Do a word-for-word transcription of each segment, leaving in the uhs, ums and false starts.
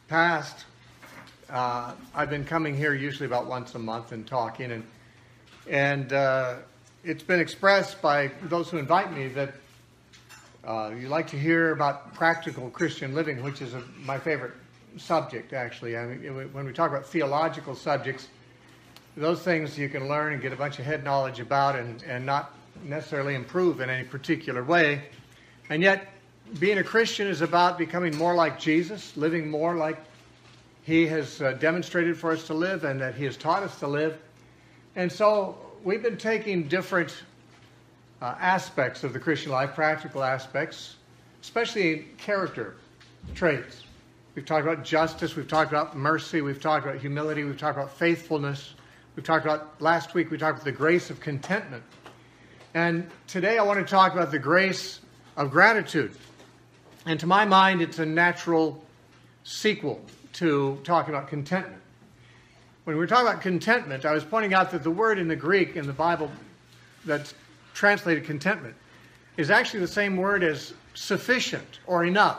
past, uh, I've been coming here usually about once a month and talking, and and uh, it's been expressed by those who invite me that uh, you like to hear about practical Christian living, which is a, my favorite subject, actually. I mean, when we talk about theological subjects, those things you can learn and get a bunch of head knowledge about and, and not necessarily improve in any particular way. And yet, being a Christian is about becoming more like Jesus, living more like He has uh, demonstrated for us to live and that He has taught us to live. And so we've been taking different uh, aspects of the Christian life, practical aspects, especially character traits. We've talked about justice, we've talked about mercy, we've talked about humility, we've talked about faithfulness. We've talked about, last week we talked about the grace of contentment. And today I want to talk about the grace of gratitude. And to my mind, it's a natural sequel to talking about contentment. When we were talking about contentment, I was pointing out that the word in the Greek in the Bible that's translated contentment is actually the same word as sufficient or enough.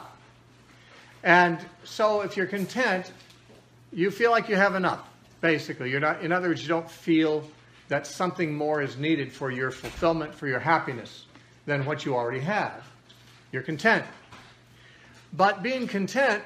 And so if you're content, you feel like you have enough. Basically, you're not, in other words, you don't feel that something more is needed for your fulfillment, for your happiness, than what you already have. You're content. But being content,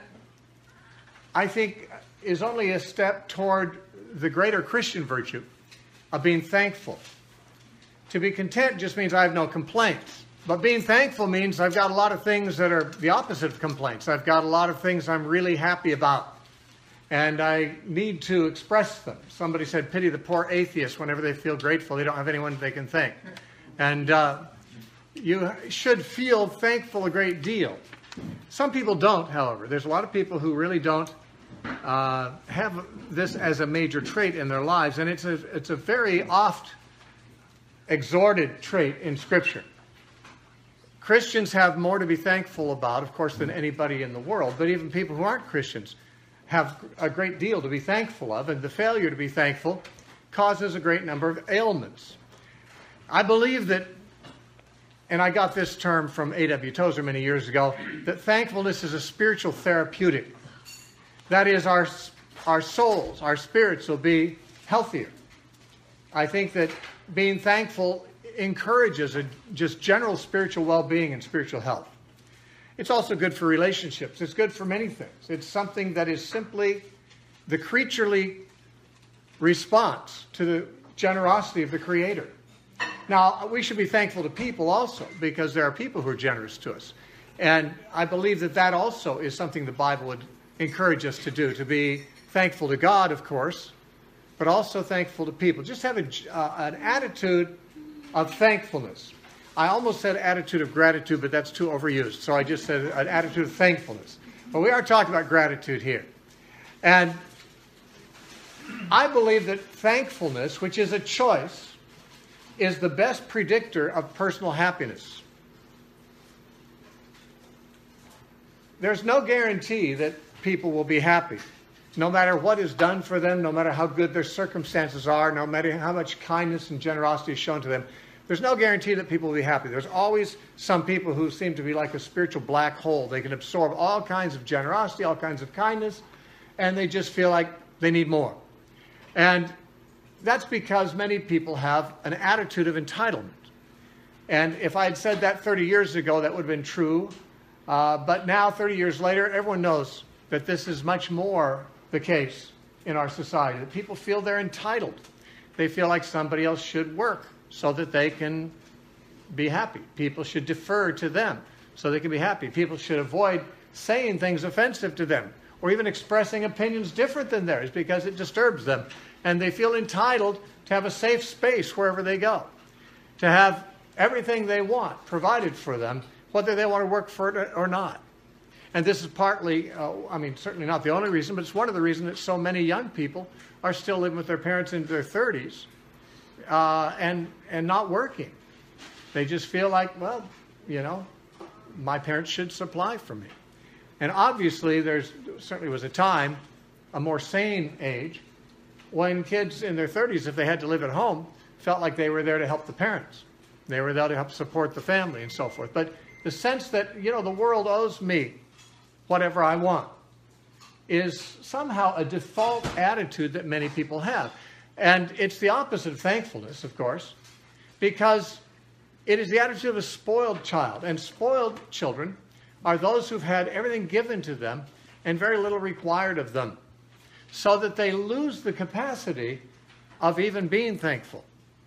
I think, is only a step toward the greater Christian virtue of being thankful. To be content just means I have no complaints. But being thankful means I've got a lot of things that are the opposite of complaints. I've got a lot of things I'm really happy about. And I need to express them. Somebody said, pity the poor atheists whenever they feel grateful. They don't have anyone they can thank. And uh, you should feel thankful a great deal. Some people don't, however. There's a lot of people who really don't uh, have this as a major trait in their lives. And it's a, it's a very oft exhorted trait in Scripture. Christians have more to be thankful about, of course, than anybody in the world. But even people who aren't Christians have a great deal to be thankful of, and the failure to be thankful causes a great number of ailments. I believe that, and I got this term from A W Tozer many years ago, that thankfulness is a spiritual therapeutic. That is, our, our souls, our spirits will be healthier. I think that being thankful encourages a just general spiritual well-being and spiritual health. It's also good for relationships. It's good for many things. It's something that is simply the creaturely response to the generosity of the Creator. Now, we should be thankful to people also, because there are people who are generous to us. And I believe that that also is something the Bible would encourage us to do, to be thankful to God, of course, but also thankful to people. Just have a, uh, an attitude of thankfulness. I almost said attitude of gratitude, but that's too overused. So I just said an attitude of thankfulness. But we are talking about gratitude here. And I believe that thankfulness, which is a choice, is the best predictor of personal happiness. There's no guarantee that people will be happy. No matter what is done for them, no matter how good their circumstances are, no matter how much kindness and generosity is shown to them, there's no guarantee that people will be happy. There's always some people who seem to be like a spiritual black hole. They can absorb all kinds of generosity, all kinds of kindness, and they just feel like they need more. And that's because many people have an attitude of entitlement. And if I had said that thirty years ago, that would have been true. Uh, but now, thirty years later, everyone knows that this is much more the case in our society, that people feel they're entitled. They feel like somebody else should work so that they can be happy. People should defer to them so they can be happy. People should avoid saying things offensive to them or even expressing opinions different than theirs because it disturbs them. And they feel entitled to have a safe space wherever they go, to have everything they want provided for them, whether they want to work for it or not. And this is partly, uh, I mean, certainly not the only reason, but it's one of the reasons that so many young people are still living with their parents into their thirties uh, and, and not working. They just feel like, well, you know, my parents should supply for me. And obviously, there's certainly was a time, a more sane age, when kids in their thirties, if they had to live at home, felt like they were there to help the parents. They were there to help support the family and so forth. But the sense that, you know, the world owes me whatever I want is somehow a default attitude that many people have. And it's the opposite of thankfulness, of course, because it is the attitude of a spoiled child. And spoiled children are those who've had everything given to them and very little required of them, so that they lose the capacity of even being thankful.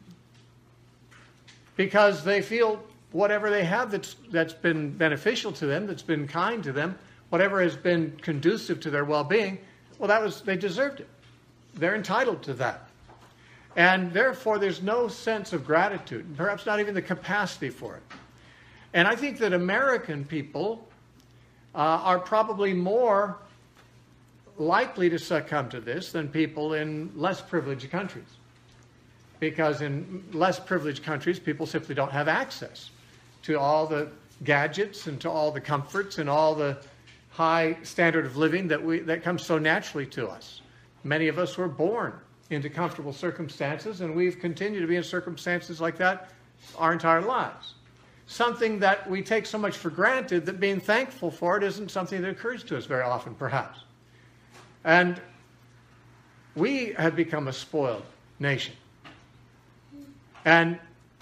Because they feel whatever they have that's, that's been beneficial to them, that's been kind to them, whatever has been conducive to their well-being, well, that was, they deserved it. They're entitled to that. And therefore, there's no sense of gratitude, perhaps not even the capacity for it. And I think that American people uh, are probably more likely to succumb to this than people in less privileged countries. Because in less privileged countries, people simply don't have access to all the gadgets and to all the comforts and all the high standard of living that we that comes so naturally to us. Many of us were born into comfortable circumstances, and we've continued to be in circumstances like that our entire lives. Something that we take so much for granted that being thankful for it isn't something that occurs to us very often, perhaps. And we have become a spoiled nation. And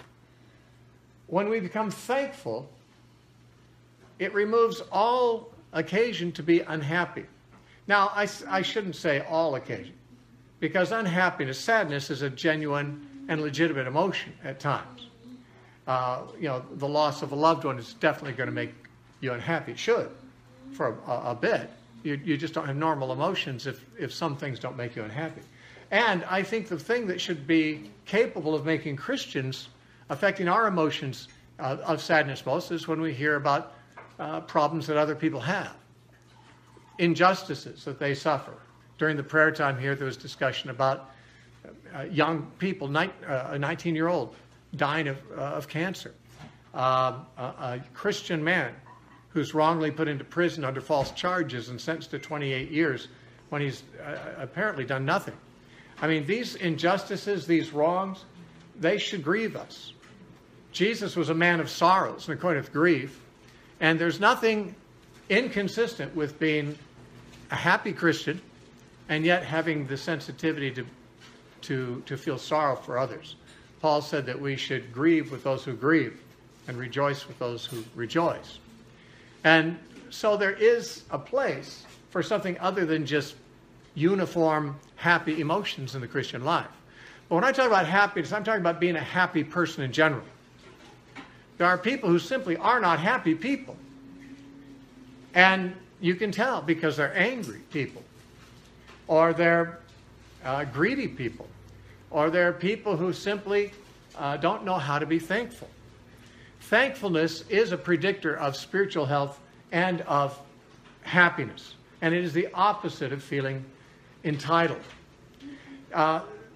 when we become thankful, it removes all occasion to be unhappy. Now, I, I shouldn't say all occasion, because unhappiness, sadness, is a genuine and legitimate emotion at times. Uh, you know, the loss of a loved one is definitely going to make you unhappy. It should, for a, a bit. You, you just don't have normal emotions if, if some things don't make you unhappy. And I think the thing that should be capable of making Christians, affecting our emotions uh, of sadness most, is when we hear about uh, problems that other people have, injustices that they suffer. During the prayer time here, there was discussion about uh, young people, ni- uh, a nineteen-year-old dying of, uh, of cancer, uh, a, a Christian man who's wrongly put into prison under false charges and sentenced to twenty-eight years when he's uh, apparently done nothing. I mean, these injustices, these wrongs, they should grieve us. Jesus was a man of sorrows and acquainted with grief, and there's nothing inconsistent with being a happy Christian and yet having the sensitivity to, to, to feel sorrow for others. Paul said that we should grieve with those who grieve and rejoice with those who rejoice. And so there is a place for something other than just uniform, happy emotions in the Christian life. But when I talk about happiness, I'm talking about being a happy person in general. There are people who simply are not happy people. And you can tell because they're angry people, or they're uh, greedy people, or they're people who simply uh, don't know how to be thankful. Thankfulness is a predictor of spiritual health and of happiness. And it is the opposite of feeling entitled. Uh,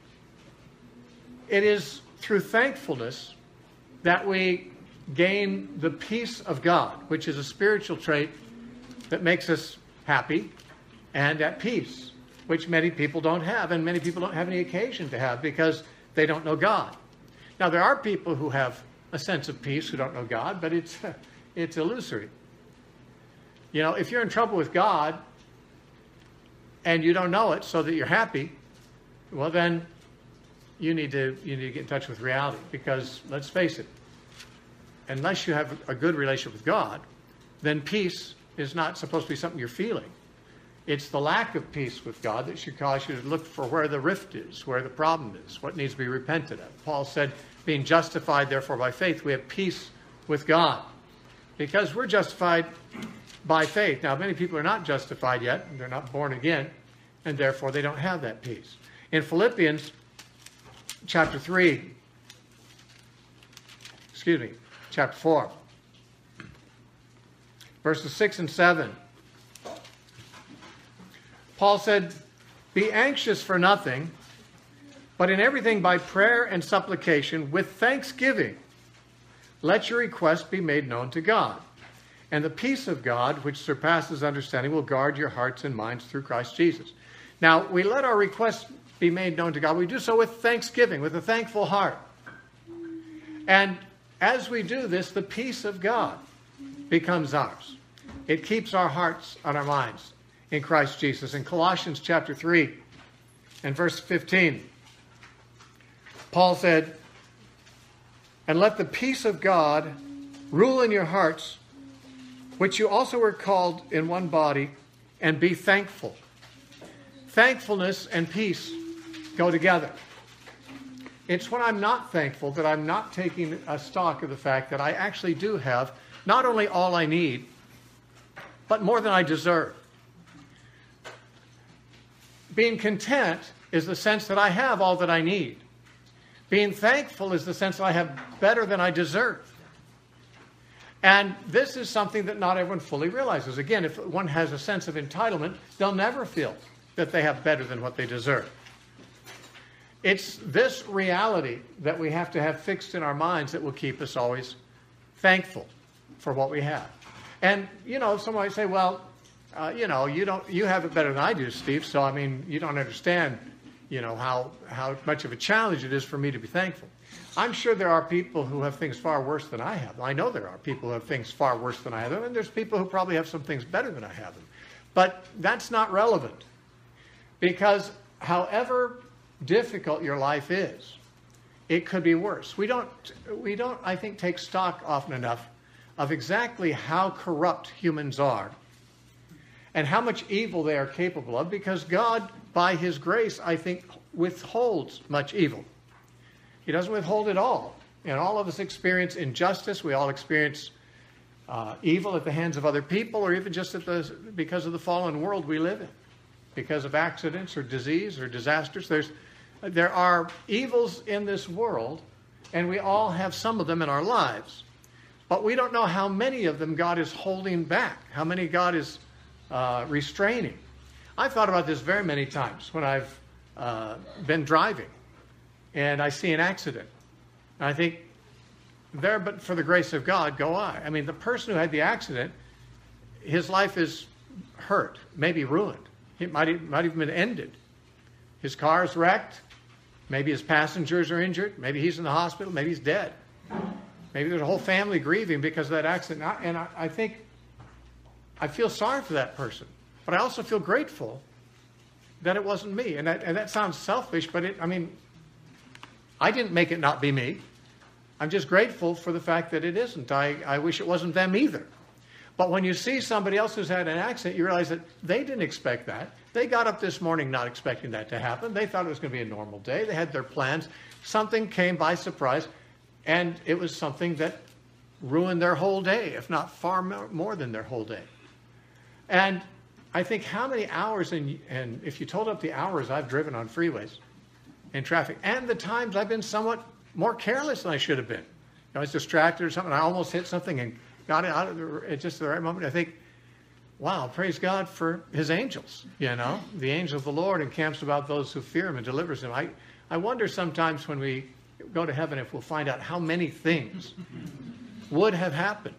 it is through thankfulness that we gain the peace of God, which is a spiritual trait that makes us happy and at peace, which many people don't have, and many people don't have any occasion to have because they don't know God. Now, there are people who have a sense of peace who don't know God, but it's it's illusory. You know, if you're in trouble with God and you don't know it so that you're happy, well then you need to you need to get in touch with reality, because let's face it, unless you have a good relationship with God, then peace is not supposed to be something you're feeling. It's the lack of peace with God that should cause you to look for where the rift is, where the problem is, what needs to be repented of. Paul said, being justified, therefore, by faith, we have peace with God. Because we're justified by faith. Now, many people are not justified yet. They're not born again, and therefore they don't have that peace. In Philippians chapter three, excuse me, chapter four, verses six and seven, Paul said, be anxious for nothing, but in everything by prayer and supplication with thanksgiving, let your requests be made known to God. And the peace of God, which surpasses understanding, will guard your hearts and minds through Christ Jesus. Now, we let our requests be made known to God. We do so with thanksgiving, with a thankful heart. And as we do this, the peace of God becomes ours. It keeps our hearts and our minds in Christ Jesus. In Colossians chapter three and verse fifteen, Paul said, "And let the peace of God rule in your hearts, which you also were called in one body, and be thankful." Thankfulness and peace go together. It's when I'm not thankful that I'm not taking a stock of the fact that I actually do have not only all I need, but more than I deserve. Being content is the sense that I have all that I need. Being thankful is the sense that I have better than I deserve. And this is something that not everyone fully realizes. Again, if one has a sense of entitlement, they'll never feel that they have better than what they deserve. It's this reality that we have to have fixed in our minds that will keep us always thankful for what we have. And, you know, someone might say, well, uh, you know, you don't, you have it better than I do, Steve, so, I mean, you don't understand, you know, how, how much of a challenge it is for me to be thankful. I'm sure there are people who have things far worse than I have. I know there are people who have things far worse than I have, and there's people who probably have some things better than I have them. But that's not relevant. Because however difficult your life is, it could be worse. We don't, we don't, I think, take stock often enough of exactly how corrupt humans are and how much evil they are capable of, because God, by His grace, I think, withholds much evil. He doesn't withhold it all. And all of us experience injustice. We all experience uh, evil at the hands of other people, or even just at the, because of the fallen world we live in. Because of accidents or disease or disasters. There's, there are evils in this world, and we all have some of them in our lives. But we don't know how many of them God is holding back, how many God is uh, restraining. I've thought about this very many times when I've uh, been driving and I see an accident. And I think, there but for the grace of God, go I. I mean, the person who had the accident, his life is hurt, maybe ruined. It might, it might even been ended. His car is wrecked. Maybe his passengers are injured. Maybe he's in the hospital. Maybe he's dead. Maybe there's a whole family grieving because of that accident. And I, I think I feel sorry for that person. But I also feel grateful that it wasn't me. And that, and that sounds selfish, but it, I mean, I didn't make it not be me. I'm just grateful for the fact that it isn't. I, I wish it wasn't them either. But when you see somebody else who's had an accident, you realize that they didn't expect that. They got up this morning not expecting that to happen. They thought it was going to be a normal day. They had their plans. Something came by surprise, and it was something that ruined their whole day, if not far more than their whole day. And I think how many hours, and, and if you told up the hours I've driven on freeways in traffic, and the times I've been somewhat more careless than I should have been. You know, I was distracted or something. I almost hit something and got it out of the, at just the right moment. I think, wow, praise God for His angels. You know, the angel of the Lord encamps about those who fear Him and delivers them. I, I wonder sometimes when we go to heaven if we'll find out how many things would have happened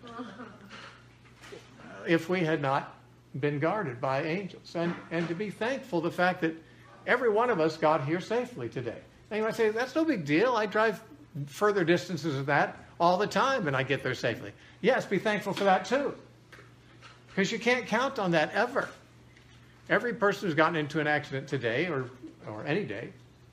if we had not been guarded by angels. And, and to be thankful the fact that every one of us got here safely today. And you might say, that's no big deal. I drive further distances than that all the time and I get there safely. Yes, be thankful for that too. Because you can't count on that ever. Every person who's gotten into an accident today or, or any day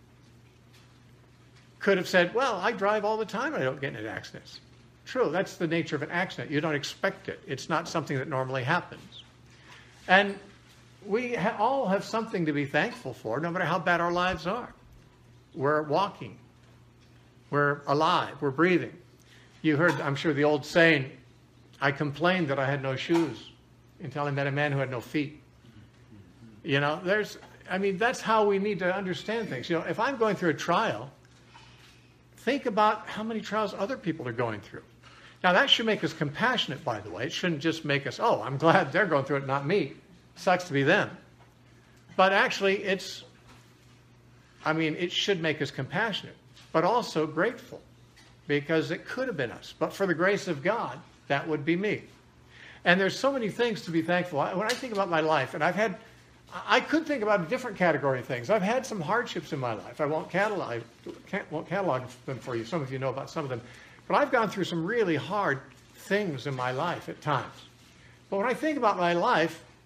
could have said, well, I drive all the time and I don't get into accidents. True, that's the nature of an accident. You don't expect it. It's not something that normally happens. And we ha- all have something to be thankful for, no matter how bad our lives are. We're walking. We're alive. We're breathing. You heard, I'm sure, the old saying, I complained that I had no shoes until I met a man who had no feet. You know, there's, I mean, that's how we need to understand things. You know, if I'm going through a trial, think about how many trials other people are going through. Now, that should make us compassionate, by the way. It shouldn't just make us, oh, I'm glad they're going through it, not me. Sucks to be them. But actually, it's, I mean, it should make us compassionate, but also grateful, because it could have been us. But for the grace of God, that would be me. And there's so many things to be thankful. When I think about my life, and I've had, I could think about a different category of things. I've had some hardships in my life. I won't catalog, can't, won't catalog them for you. Some of you know about some of them. But I've gone through some really hard things in my life at times. But when I think about my life,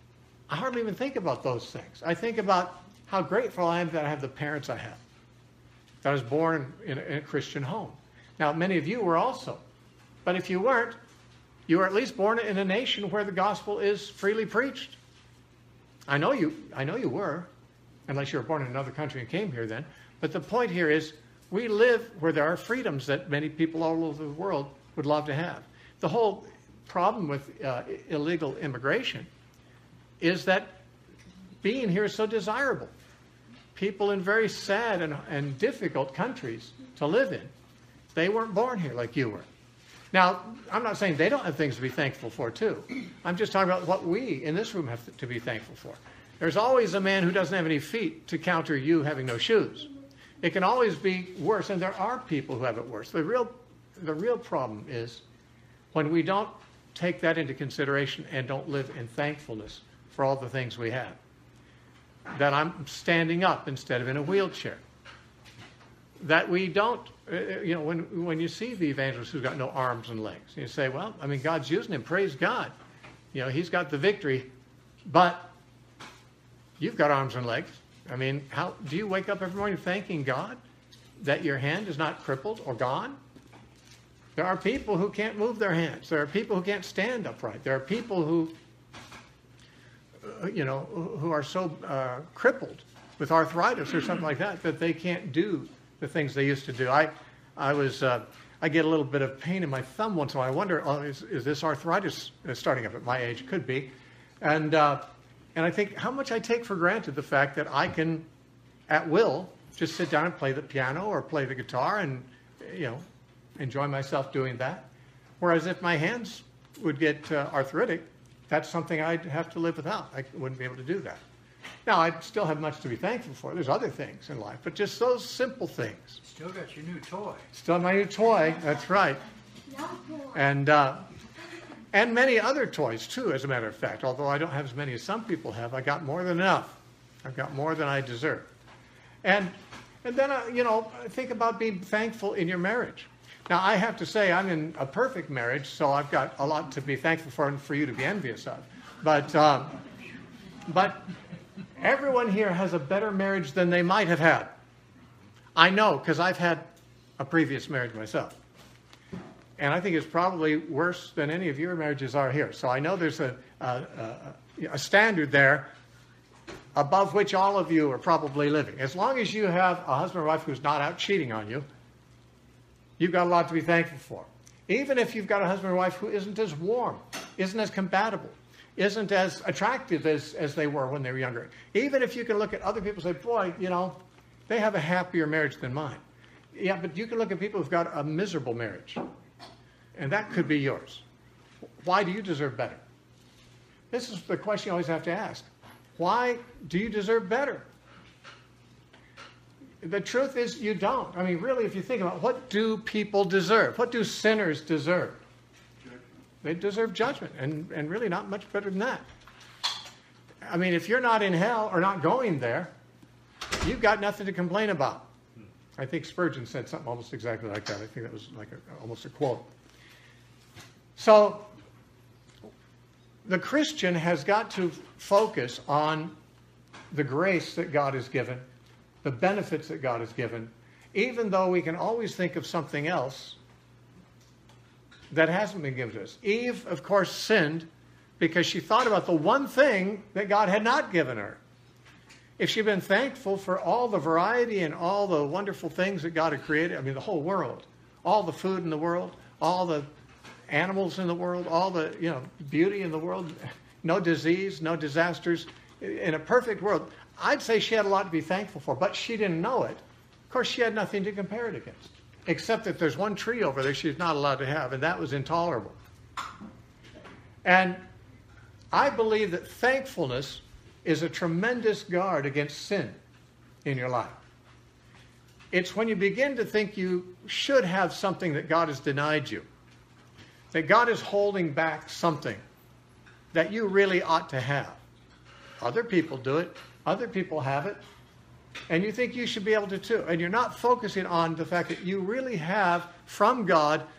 I hardly even think about those things. I think about how grateful I am that I have the parents I have, that I was born in a, in a Christian home. Now, many of you were also. But if you weren't, you were at least born in a nation where the gospel is freely preached. I know you, I know you were, unless you were born in another country and came here then. But the point here is, we live where there are freedoms that many people all over the world would love to have. The whole problem with uh, illegal immigration is that being here is so desirable. People in very sad and, and difficult countries to live in, they weren't born here like you were. Now, I'm not saying they don't have things to be thankful for, too. I'm just talking about what we in this room have to be thankful for. There's always a man who doesn't have any feet to counter you having no shoes. It can always be worse, and there are people who have it worse. The real, the real problem is when we don't take that into consideration and don't live in thankfulness for all the things we have. That I'm standing up instead of in a wheelchair. That we don't, uh, you know, when when you see the evangelist who's got no arms and legs, you say, well, I mean, God's using him, praise God. You know, he's got the victory, but you've got arms and legs. I mean, how do you wake up every morning thanking God that your hand is not crippled or gone? There are people who can't move their hands. There are people who can't stand upright. There are people who, uh, you know, who are so uh, crippled with arthritis or something like that that they can't do the things they used to do. I, I was, uh, I get a little bit of pain in my thumb once in a while. I wonder, oh, is, is this arthritis starting up at my age? Could be. And, uh, and I think how much I take for granted the fact that I can, at will, just sit down and play the piano or play the guitar and, you know, enjoy myself doing that. Whereas if my hands would get uh, arthritic, that's something I'd have to live without. I wouldn't be able to do that. Now, I still have much to be thankful for. There's other things in life, but just those simple things. Still got your new toy. Still my new toy, that's right. And uh, and many other toys, too, as a matter of fact. Although I don't have as many as some people have, I got more than enough. I've got more than I deserve. And, and then, uh, you know, think about being thankful in your marriage. Now, I have to say, I'm in a perfect marriage, so I've got a lot to be thankful for and for you to be envious of. But, um, but everyone here has a better marriage than they might have had. I know, because I've had a previous marriage myself. And I think it's probably worse than any of your marriages are here. So I know there's a, a, a, a standard there above which all of you are probably living. As long as you have a husband or wife who's not out cheating on you, you've got a lot to be thankful for. Even if you've got a husband or wife who isn't as warm, isn't as compatible, isn't as attractive as, as they were when they were younger. Even if you can look at other people and say, boy, you know, they have a happier marriage than mine. Yeah, but you can look at people who've got a miserable marriage. And that could be yours. Why do you deserve better? This is the question you always have to ask. Why do you deserve better? The truth is you don't. I mean, really, if you think about it, what do people deserve? What do sinners deserve? They deserve judgment, and, and really not much better than that. I mean, if you're not in hell or not going there, you've got nothing to complain about. I think Spurgeon said something almost exactly like that. I think that was like a, almost a quote. So the Christian has got to focus on the grace that God has given, the benefits that God has given, even though we can always think of something else that hasn't been given to us. Eve, of course, sinned because she thought about the one thing that God had not given her. If she'd been thankful for all the variety and all the wonderful things that God had created, I mean, the whole world, all the food in the world, all the animals in the world, all the, you know, beauty in the world, no disease, no disasters, in a perfect world, I'd say she had a lot to be thankful for, but she didn't know it. Of course, she had nothing to compare it against, except that there's one tree over there she's not allowed to have, and that was intolerable. And I believe that thankfulness is a tremendous guard against sin in your life. It's when you begin to think you should have something that God has denied you, that God is holding back something that you really ought to have. Other people do it. Other people have it. And you think you should be able to too. And you're not focusing on the fact that you really have from God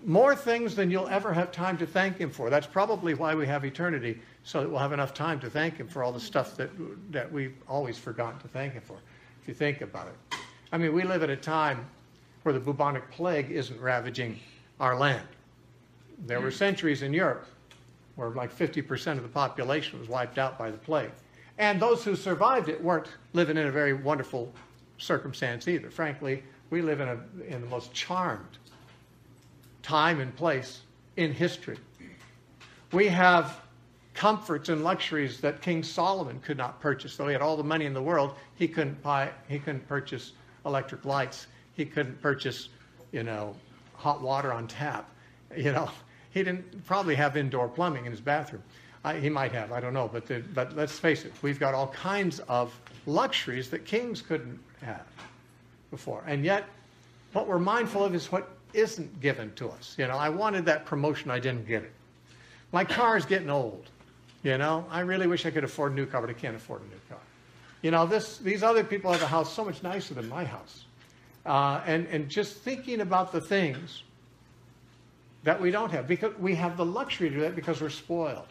more things than you'll ever have time to thank him for. That's probably why we have eternity, so that we'll have enough time to thank him for all the stuff that, that we've always forgotten to thank him for, if you think about it. I mean, we live at a time where the bubonic plague isn't ravaging our land. There were centuries in Europe where like fifty percent of the population was wiped out by the plague. And those who survived it weren't living in a very wonderful circumstance either. Frankly, we live in, a, in the most charmed time and place in history. We have comforts and luxuries that King Solomon could not purchase. Though he had all the money in the world, he couldn't buy, he couldn't purchase electric lights. He couldn't purchase, you know, hot water on tap. You know, he didn't probably have indoor plumbing in his bathroom. I, he might have, I don't know. But, the, but let's face it, we've got all kinds of luxuries that kings couldn't have before. And yet, what we're mindful of is what isn't given to us. You know, I wanted that promotion, I didn't get it. My car's getting old. You know, I really wish I could afford a new car, but I can't afford a new car. You know, this, these other people have a house so much nicer than my house. Uh, and, and just thinking about the things that we don't have, because we have the luxury to do that because we're spoiled.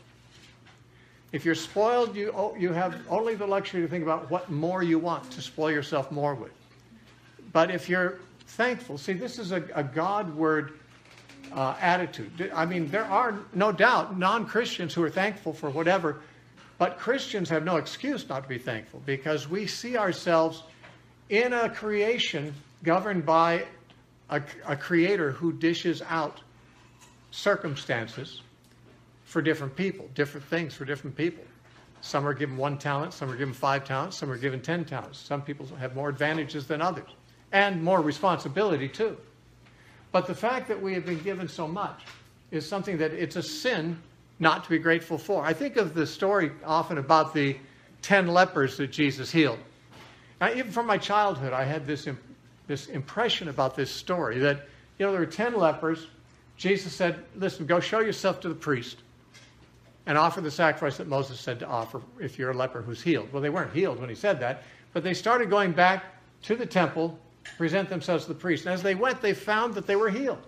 If you're spoiled, you, you have only the luxury to think about what more you want to spoil yourself more with. But if you're thankful, see, this is a, a God-word uh, attitude. I mean, there are no doubt non-Christians who are thankful for whatever, but Christians have no excuse not to be thankful because we see ourselves in a creation governed by a, a creator who dishes out circumstances for different people, different things for different people. Some are given one talent, some are given five talents, some are given ten talents. Some people have more advantages than others, and more responsibility too. But the fact that we have been given so much is something that it's a sin not to be grateful for. I think of the story often about the ten lepers that Jesus healed. Now, even from my childhood, I had this, this impression about this story that, you know, there were ten lepers. Jesus said, listen, go show yourself to the priest and offer the sacrifice that Moses said to offer if you're a leper who's healed. Well, they weren't healed when he said that, but they started going back to the temple, present themselves to the priest. And as they went, they found that they were healed.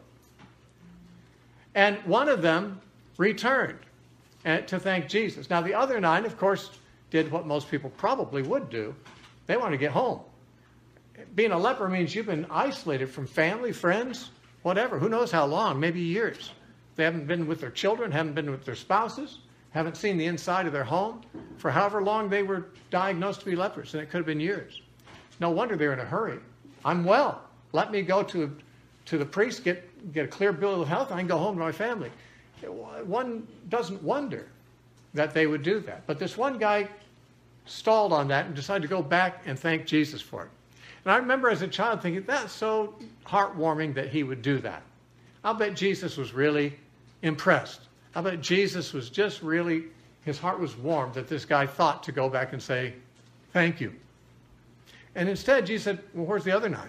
And one of them returned to thank Jesus. Now, the other nine, of course, did what most people probably would do. They want to get home. Being a leper means you've been isolated from family, friends, whatever. Who knows how long, maybe years. They haven't been with their children, haven't been with their spouses, haven't seen the inside of their home for however long they were diagnosed to be lepers, and it could have been years. No wonder they're in a hurry. I'm well. Let me go to, to the priest, get, get a clear bill of health, and I can go home to my family. One doesn't wonder that they would do that. But this one guy stalled on that and decided to go back and thank Jesus for it. And I remember as a child thinking, that's so heartwarming that he would do that. I'll bet Jesus was really impressed. I bet Jesus was just really, his heart was warmed that this guy thought to go back and say, thank you. And instead, Jesus said, well, where's the other nine?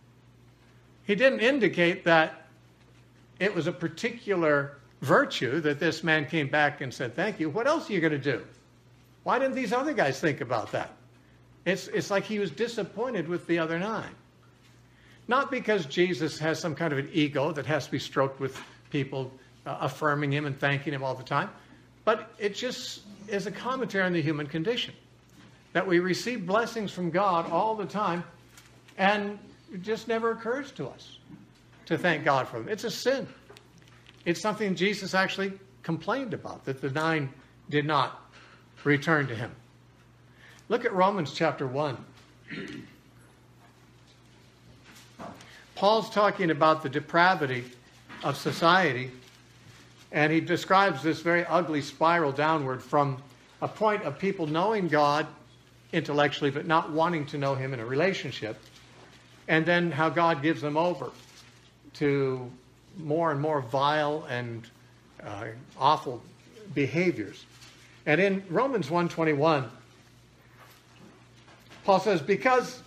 He didn't indicate that it was a particular virtue that this man came back and said, thank you. What else are you going to do? Why didn't these other guys think about that? It's, it's like he was disappointed with the other nine. Not because Jesus has some kind of an ego that has to be stroked with people uh, affirming him and thanking him all the time, but it just is a commentary on the human condition. That we receive blessings from God all the time, and it just never occurs to us to thank God for them. It's a sin. It's something Jesus actually complained about, that the nine did not return to him. Look at Romans chapter one. Paul's talking about the depravity of society, and he describes this very ugly spiral downward from a point of people knowing God intellectually but not wanting to know him in a relationship, and then how God gives them over to more and more vile and uh, awful behaviors. And in Romans one twenty-one, Paul says, because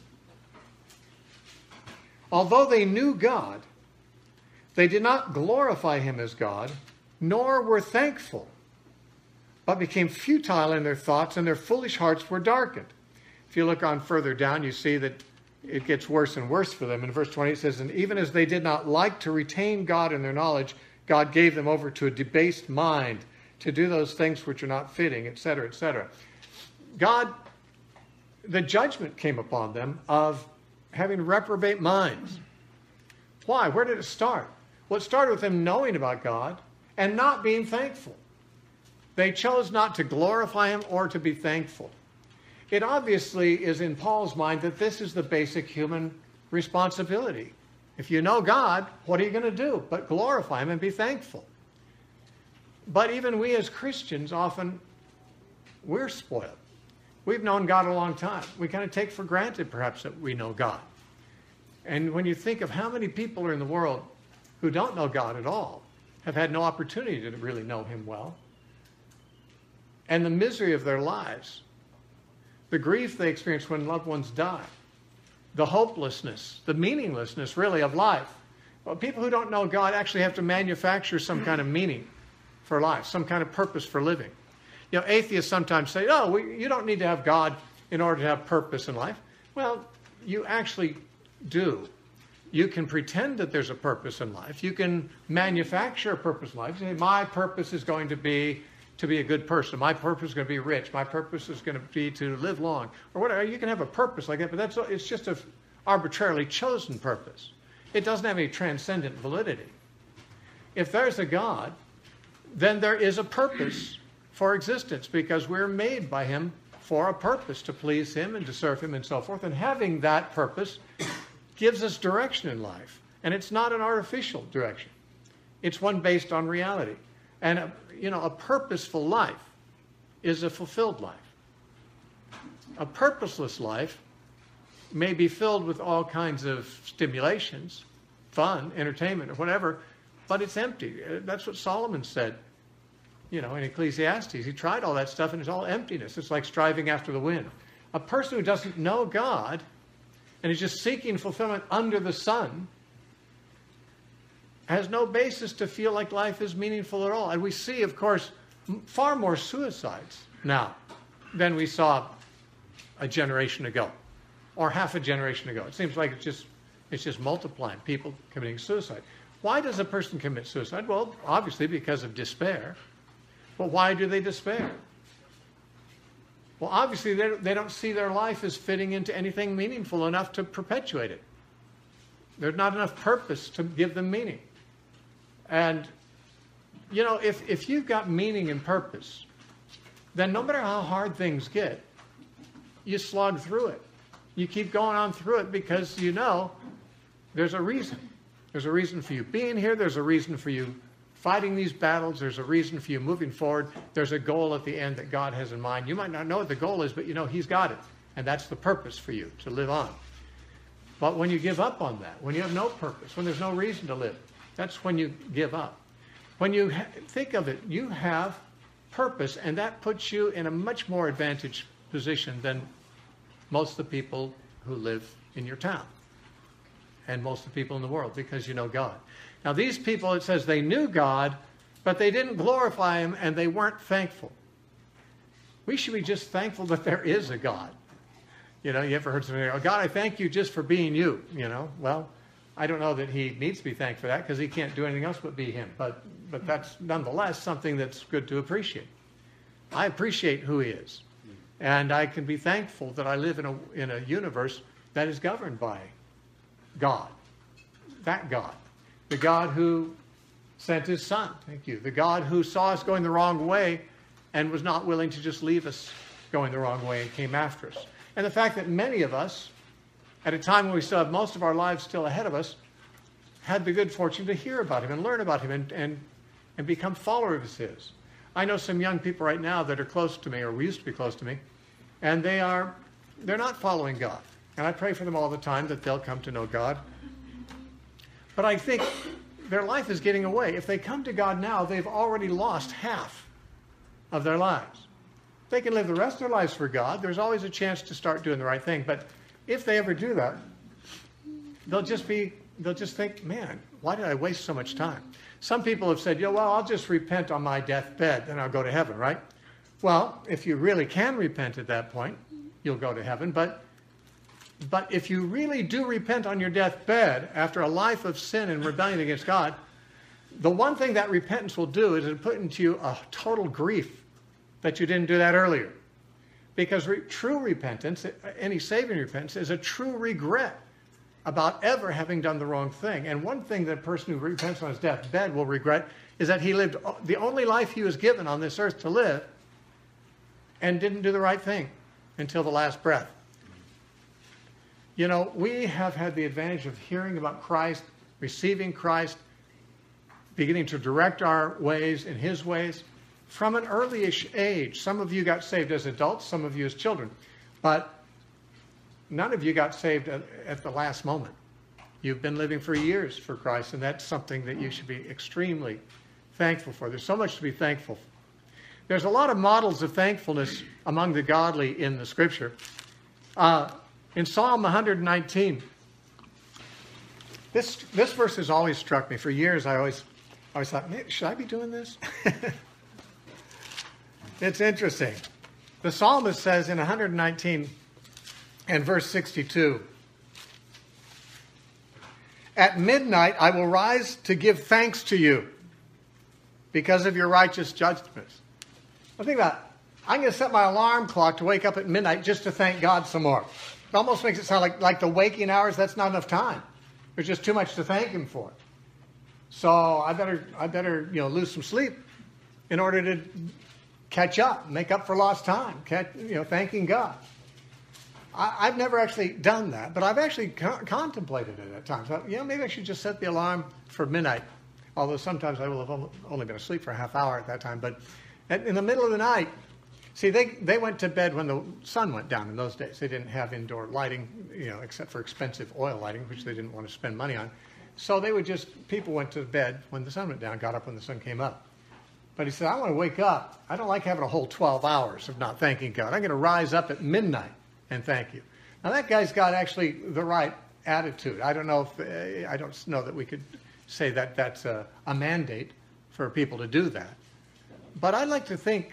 although they knew God, they did not glorify him as God, nor were thankful, but became futile in their thoughts, and their foolish hearts were darkened. If you look on further down, you see that it gets worse and worse for them. In verse twenty it says, and even as they did not like to retain God in their knowledge, God gave them over to a debased mind to do those things which are not fitting, et cetera, et cetera. God, the judgment came upon them of having reprobate minds. Why? Where did it start? Well, it started with them knowing about God and not being thankful. They chose not to glorify him or to be thankful. It obviously is in Paul's mind that this is the basic human responsibility. If you know God, what are you going to do but glorify him and be thankful? But even we as Christians, often we're spoiled. We've known God a long time. We kind of take for granted, perhaps, that we know God. And when you think of how many people are in the world who don't know God at all, have had no opportunity to really know him well, and the misery of their lives, the grief they experience when loved ones die, the hopelessness, the meaninglessness, really, of life. Well, people who don't know God actually have to manufacture some kind of meaning for life, some kind of purpose for living. You know, atheists sometimes say, oh, we, you don't need to have God in order to have purpose in life. Well, you actually do. You can pretend that there's a purpose in life. You can manufacture a purpose in life. You say, my purpose is going to be to be a good person. My purpose is going to be rich. My purpose is going to be to live long. Or whatever. You can have a purpose like that, but that's it's just an arbitrarily chosen purpose. It doesn't have any transcendent validity. If there's a God, then there is a purpose for existence, because we're made by him for a purpose, to please him and to serve him and so forth. And having that purpose gives us direction in life. And it's not an artificial direction. It's one based on reality. And, a, you know, a purposeful life is a fulfilled life. A purposeless life may be filled with all kinds of stimulations, fun, entertainment, or whatever, but it's empty. That's what Solomon said, you know, in Ecclesiastes. He tried all that stuff and it's all emptiness. It's like striving after the wind. A person who doesn't know God and is just seeking fulfillment under the sun has no basis to feel like life is meaningful at all. And we see, of course, far more suicides now than we saw a generation ago or half a generation ago. It seems like it's just it's just multiplying, people committing suicide. Why does a person commit suicide? Well, obviously because of despair. But why do they despair? Well, obviously they, they don't see their life as fitting into anything meaningful enough to perpetuate it. There's not enough purpose to give them meaning. And, you know, if, if you've got meaning and purpose, then no matter how hard things get, you slog through it. You keep going on through it because you know there's a reason. There's a reason for you being here. There's a reason for you fighting these battles. There's a reason for you moving forward. There's a goal at the end that God has in mind. You might not know what the goal is, but you know he's got it. And that's the purpose for you, to live on. But when you give up on that, when you have no purpose, when there's no reason to live, that's when you give up. When you ha- think of it, you have purpose, and that puts you in a much more advantaged position than most of the people who live in your town and most of the people in the world, because you know God. Now these people, it says they knew God, but they didn't glorify him and they weren't thankful. We should be just thankful that there is a God. You know, you ever heard somebody go, oh, God, I thank you just for being you, you know? Well, I don't know that he needs to be thanked for that because he can't do anything else but be him. But, but that's nonetheless something that's good to appreciate. I appreciate who he is. And I can be thankful that I live in a, in a universe that is governed by God. That God. The God who sent his son. Thank you. The God who saw us going the wrong way and was not willing to just leave us going the wrong way and came after us. And the fact that many of us, at a time when we still have most of our lives still ahead of us, had the good fortune to hear about him and learn about him and, and, and become followers of his. I know some young people right now that are close to me, or used to be close to me, and they are, they're not following God. And I pray for them all the time that they'll come to know God. But I think their life is getting away. If they come to God now, they've already lost half of their lives. They can live the rest of their lives for God. There's always a chance to start doing the right thing. But if they ever do that, they'll just be, they'll just think, man, why did I waste so much time? Some people have said, yeah, well, I'll just repent on my deathbed, then I'll go to heaven, right? Well, if you really can repent at that point, you'll go to heaven. But But if you really do repent on your deathbed after a life of sin and rebellion against God, the one thing that repentance will do is it put into you a total grief that you didn't do that earlier. Because re- true repentance, any saving repentance, is a true regret about ever having done the wrong thing. And one thing that a person who repents on his deathbed will regret is that he lived the only life he was given on this earth to live and didn't do the right thing until the last breath. You know, we have had the advantage of hearing about Christ, receiving Christ, beginning to direct our ways in his ways from an early-ish age. Some of you got saved as adults, some of you as children. But none of you got saved at, at the last moment. You've been living for years for Christ, and that's something that you should be extremely thankful for. There's so much to be thankful for. There's a lot of models of thankfulness among the godly in the Scripture. Uh, in Psalm one nineteen, this this verse has always struck me. For years, I always, always thought, should I be doing this? It's interesting. The psalmist says in one nineteen and verse sixty-two, "At midnight I will rise to give thanks to you because of your righteous judgments." I think about it. I'm going to set my alarm clock to wake up at midnight just to thank God some more. It almost makes it sound like, like the waking hours, that's not enough time. There's just too much to thank him for. So I better, I better, you know, lose some sleep in order to catch up, make up for lost time, catch, you know, thanking God. I, I've never actually done that, but I've actually co- contemplated it at times. I, you know, maybe I should just set the alarm for midnight, although sometimes I will have only been asleep for a half hour at that time. But at, in the middle of the night, see, they, they went to bed when the sun went down in those days. They didn't have indoor lighting, you know, except for expensive oil lighting, which they didn't want to spend money on. So they would just, people went to bed when the sun went down, got up when the sun came up. But he said, I want to wake up. I don't like having a whole twelve hours of not thanking God. I'm going to rise up at midnight and thank you. Now that guy's got actually the right attitude. I don't know if, uh, I don't know that we could say that that's a, a mandate for people to do that. But I'd like to think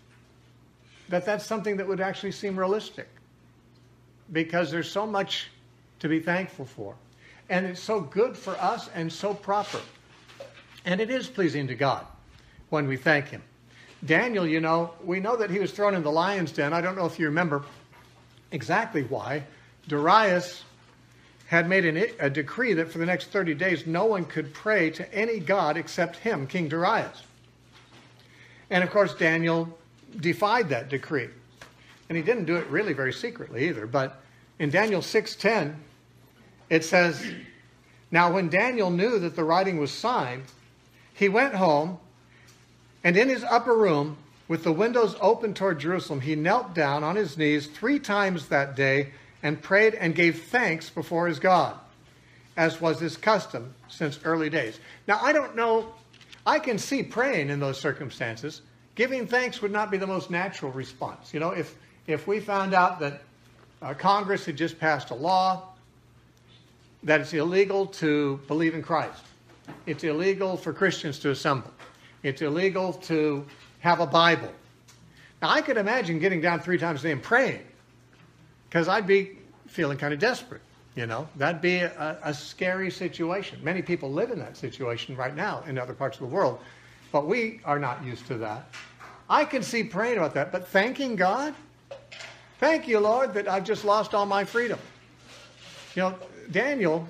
that that's something that would actually seem realistic, because there's so much to be thankful for. And it's so good for us and so proper. And it is pleasing to God when we thank him. Daniel, you know, we know that he was thrown in the lion's den. I don't know if you remember exactly why. Darius had made an, a decree that for the next thirty days no one could pray to any god except him, King Darius. And of course, Daniel defied that decree. And he didn't do it really very secretly either. But in Daniel six ten, it says, "Now when Daniel knew that the writing was signed, he went home, and in his upper room, with the windows open toward Jerusalem, he knelt down on his knees three times that day and prayed and gave thanks before his God, as was his custom since early days." Now, I don't know, I can see praying in those circumstances. Giving thanks would not be the most natural response. You know, if, if we found out that uh, Congress had just passed a law that it's illegal to believe in Christ, it's illegal for Christians to assemble, it's illegal to have a Bible. Now, I could imagine getting down three times a day and praying, because I'd be feeling kind of desperate. You know, that'd be a, a scary situation. Many people live in that situation right now in other parts of the world, but we are not used to that. I can see praying about that, but thanking God? Thank you, Lord, that I've just lost all my freedom. You know, Daniel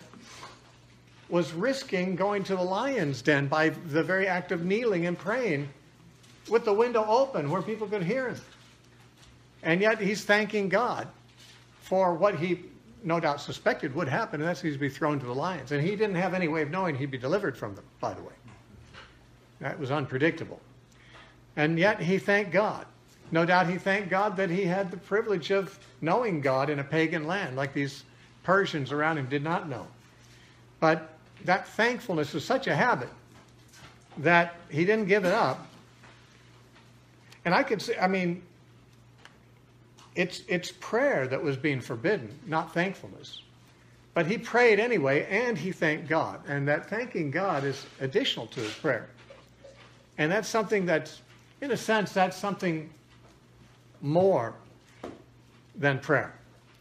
was risking going to the lion's den by the very act of kneeling and praying with the window open where people could hear him. And yet he's thanking God for what he no doubt suspected would happen, and that's he'd be thrown to the lions. And he didn't have any way of knowing he'd be delivered from them, by the way. That was unpredictable. And yet he thanked God. No doubt he thanked God that he had the privilege of knowing God in a pagan land, like these Persians around him did not know. But that thankfulness was such a habit that he didn't give it up. And I could say, I mean, it's it's prayer that was being forbidden, not thankfulness. But he prayed anyway, and he thanked God. And that thanking God is additional to his prayer. And that's something that's, in a sense, that's something more than prayer.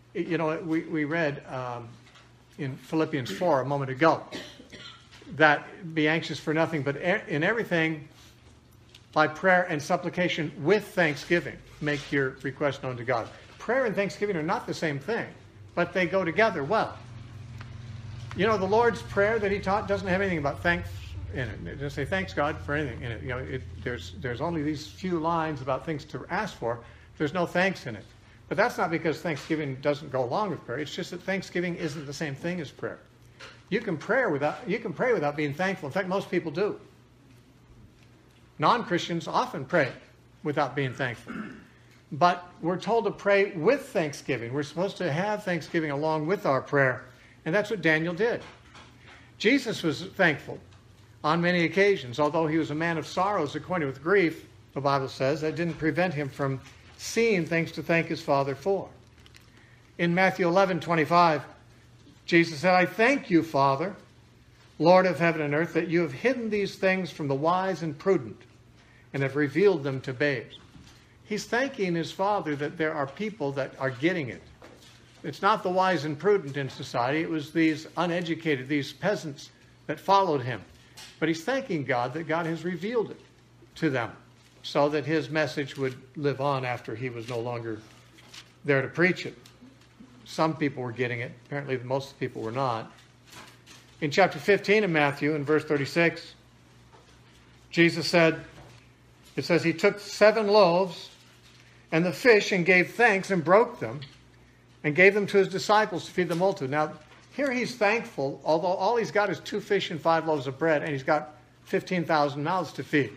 You know, we, we read um, in Philippians four a moment ago that be anxious for nothing, but in everything, by prayer and supplication with thanksgiving, make your request known to God. Prayer and thanksgiving are not the same thing, but they go together well. You know, the Lord's Prayer that he taught doesn't have anything about thanks in it. It doesn't say thanks God for anything in it. You know, it, there's there's only these few lines about things to ask for. There's no thanks in it. But that's not because thanksgiving doesn't go along with prayer. It's just that thanksgiving isn't the same thing as prayer. You can pray without you can pray without being thankful. In fact, most people do. Non-Christians often pray without being thankful. But we're told to pray with thanksgiving. We're supposed to have thanksgiving along with our prayer. And that's what Daniel did. Jesus was thankful on many occasions. Although he was a man of sorrows, acquainted with grief, the Bible says, that didn't prevent him from seeing things to thank his Father for. In Matthew eleven twenty-five, Jesus said, I thank you, Father, Lord of heaven and earth, that you have hidden these things from the wise and prudent and have revealed them to babes. He's thanking his Father that there are people that are getting it. It's not the wise and prudent in society. It was these uneducated, these peasants that followed him. But he's thanking God that God has revealed it to them so that his message would live on after he was no longer there to preach it. Some people were getting it. Apparently most people were not. In chapter fifteen of Matthew, in verse thirty-six, Jesus said, it says, he took seven loaves and the fish and gave thanks and broke them and gave them to his disciples to feed the multitude. Now, here he's thankful, although all he's got is two fish and five loaves of bread, and he's got fifteen thousand mouths to feed.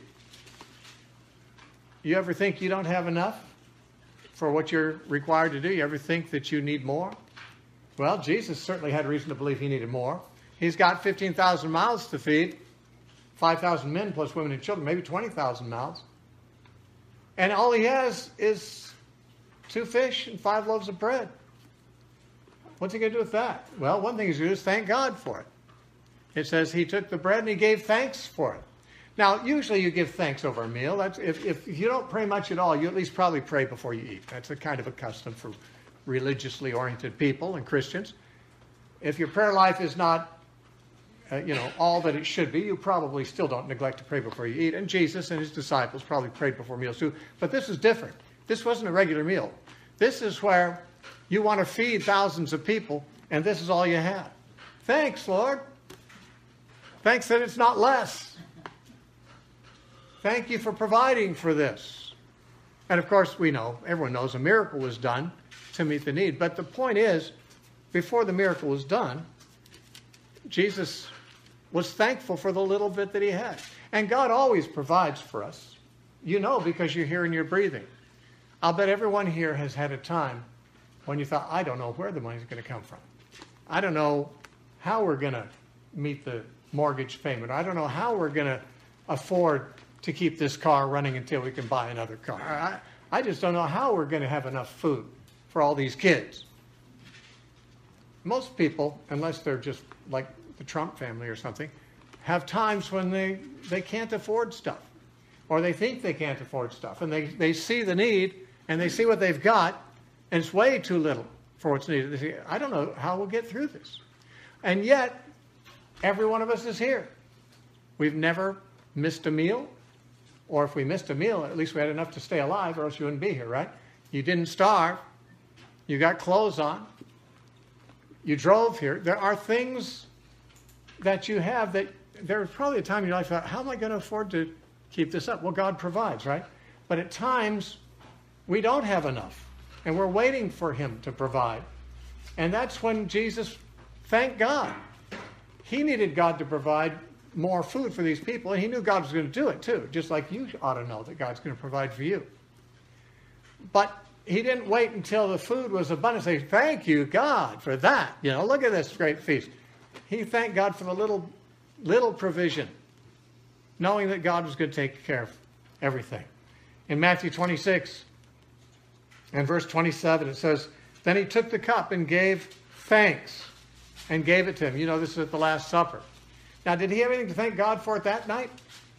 You ever think you don't have enough for what you're required to do? You ever think that you need more? Well, Jesus certainly had reason to believe he needed more. He's got fifteen thousand mouths to feed, five thousand men plus women and children, maybe twenty thousand mouths. And all he has is two fish and five loaves of bread. What's he going to do with that? Well, one thing he's going to do is thank God for it. It says he took the bread and he gave thanks for it. Now, usually you give thanks over a meal. That's, if, if you don't pray much at all, you at least probably pray before you eat. That's a kind of a custom for religiously oriented people and Christians. If your prayer life is not, uh, you know, all that it should be, you probably still don't neglect to pray before you eat. And Jesus and his disciples probably prayed before meals too. But this is different. This wasn't a regular meal. This is where you want to feed thousands of people, and this is all you have. Thanks, Lord. Thanks that it's not less. Thank you for providing for this. And of course, we know, everyone knows a miracle was done to meet the need. But the point is, before the miracle was done, Jesus was thankful for the little bit that he had. And God always provides for us. You know, because you're here and you're breathing. I'll bet everyone here has had a time when you thought, I don't know where the money's going to come from. I don't know how we're going to meet the mortgage payment. I don't know how we're going to afford to keep this car running until we can buy another car. I, I just don't know how we're going to have enough food for all these kids. Most people, unless they're just like the Trump family or something, have times when they, they can't afford stuff. Or they think they can't afford stuff. And they, they see the need, and they see what they've got, and it's way too little for what's needed. They say, I don't know how we'll get through this. And yet, every one of us is here. We've never missed a meal. Or if we missed a meal, at least we had enough to stay alive, or else you wouldn't be here, right? You didn't starve. You got clothes on. You drove here. There are things that you have that there was probably a time in your life you thought, how am I going to afford to keep this up? Well, God provides, right? But at times, we don't have enough. And we're waiting for him to provide. And that's when Jesus thanked God. He needed God to provide more food for these people. And he knew God was going to do it too. Just like you ought to know that God's going to provide for you. But he didn't wait until the food was abundant to say, thank you, God, for that. You know, look at this great feast. He thanked God for the little, little provision, knowing that God was going to take care of everything. In Matthew twenty-six and verse twenty-seven, it says, then he took the cup and gave thanks and gave it to him. You know, this is at the Last Supper. Now, did he have anything to thank God for at that night?